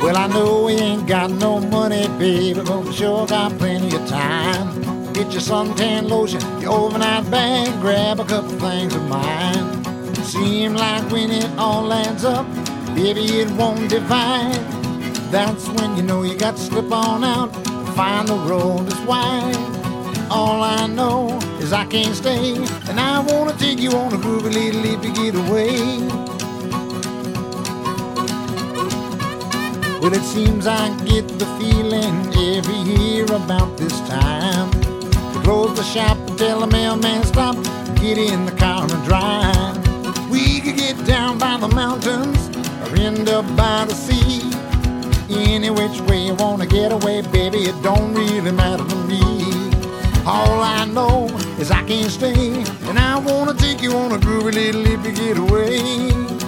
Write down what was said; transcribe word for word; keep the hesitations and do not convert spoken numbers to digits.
Well, I know we ain't got no money, baby, but we sure got plenty of time. Get your suntan lotion, your overnight bag, grab a couple things of mine. Seem like when it all adds up, baby, it won't divide. That's when you know you got to slip on out, find the road that's wide. All I know is I can't stay, and I wanna take you on a groovy little hippie getaway. Well, it seems I get the feeling every year about this time. To close the shop and tell the mailman stop, get in the car and drive. We could get down by the mountains or end up by the sea. Any which way you wanna get away, baby, it don't really matter to me. All I know is I can't stay, and I wanna take you on a groovy little hippie getaway.